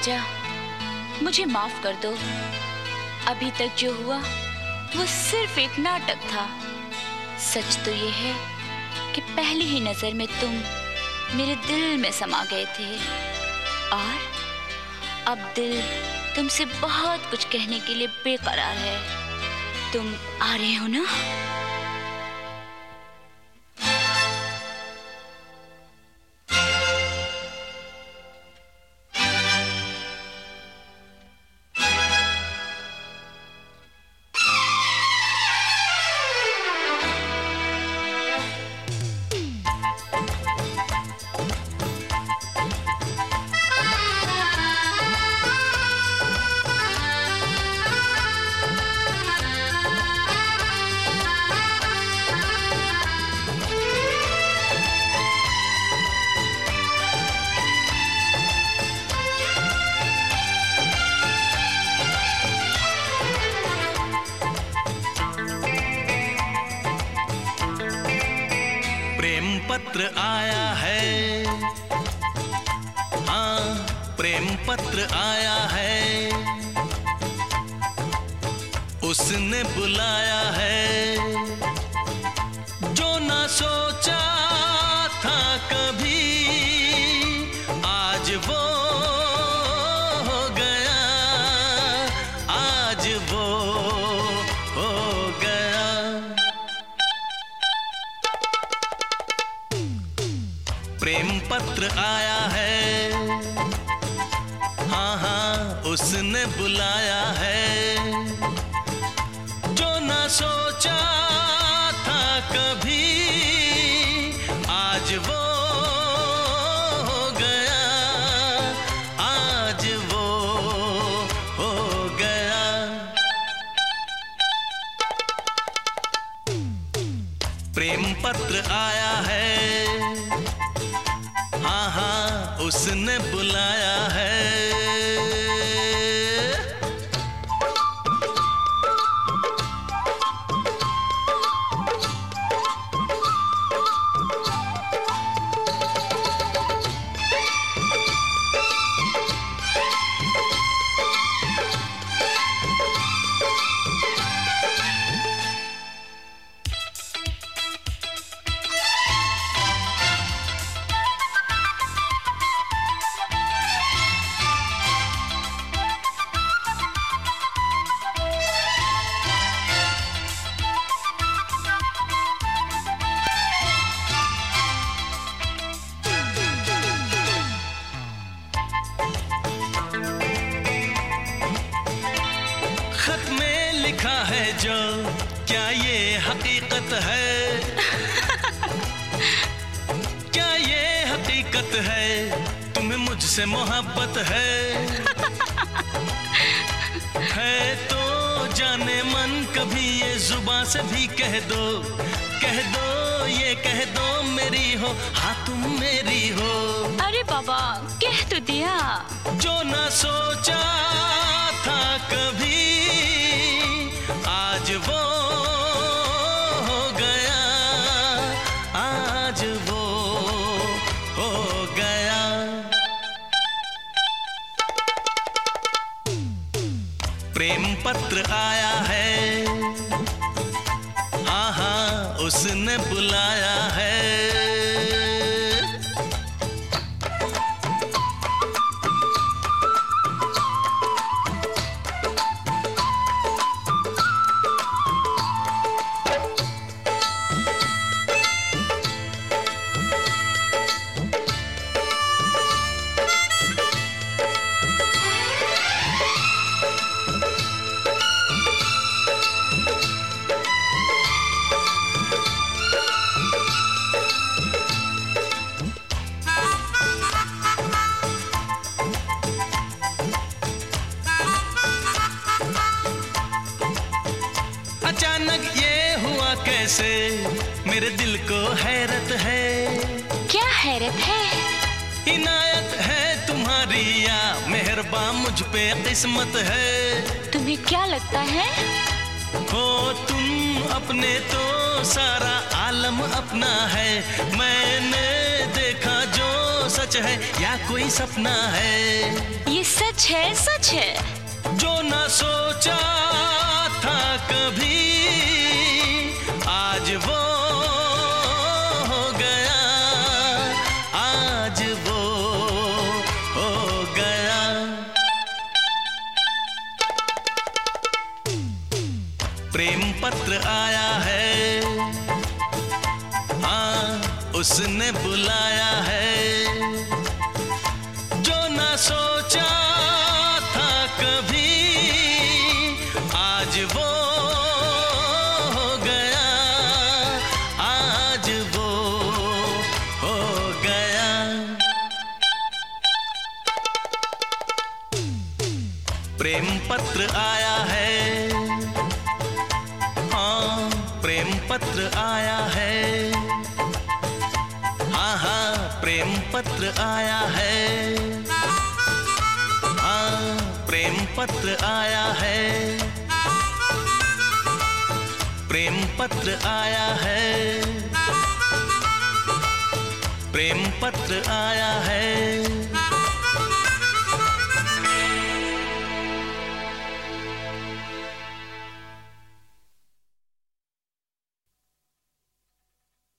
राजा, मुझे माफ कर दो। अभी तक जो हुआ वो सिर्फ एक नाटक था। सच तो ये है कि पहली ही नजर में तुम मेरे दिल में समा गए थे और अब दिल तुमसे बहुत कुछ कहने के लिए बेकरार है। तुम आ रहे हो ना? प्रेम पत्र आया है, हाँ प्रेम पत्र आया है, उसने बुलाया है, जो ना सोचा था कभी आज वो हो गया, आज वो हो गया। प्रेम पत्र आया है, हाँ हाँ उसने बुलाया है, जो ना सोचा था कभी आज वो हो गया, आज वो हो गया। प्रेम पत्र आया है, हाँ हाँ उसने बुलाया है। खत में लिखा है जो, क्या ये हकीकत है? क्या ये हकीकत है? तुम्हें मुझसे मोहब्बत है तो जाने मन कभी ये जुबान से भी कह दो, कह दो ये कह दो मेरी हो, हाँ तुम मेरी हो। अरे बाबा कह तो दिया। जो ना सोचा था कभी आज वो हो गया, आज वो हो गया। प्रेम पत्र आया है, हाँ हाँ उसने बुलाया है। अचानक ये हुआ कैसे, मेरे दिल को हैरत है। क्या हैरत है? इनायत है तुम्हारी या मेहरबान मुझ पे किस्मत है। तुम्हें क्या लगता है? हो तुम अपने तो सारा आलम अपना है, मैंने देखा जो सच है है या कोई सपना है? ये सच है, सच है। जो ना सोचा था कभी आज वो हो गया, आज वो हो गया। प्रेम पत्र आया है, हाँ उसने बुलाया है। जो ना सोचा था कभी आज वो हो गया, आज वो हो गया। प्रेम पत्र आया है, हाँ प्रेम पत्र आया है, हाँ हाँ प्रेम पत्र आया है, हाँ प्रेम पत्र आया है, प्रेम पत्र आया है, प्रेम पत्र आया है।